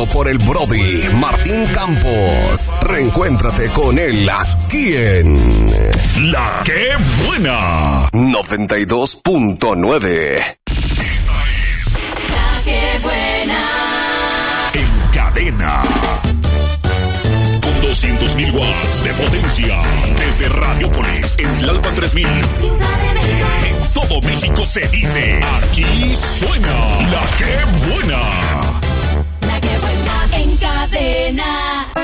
por el Brody Martín Campos. Reencuéntrate con él aquí en La Que Buena 92.9. Esta es La Que Buena. En cadena. Con 200.000 watts de potencia. Desde Radiopolis, en Tlalpan 3000. Ciudad de México. En todo México se dice, aquí suena La Que Buena. La Que Buena en cadena.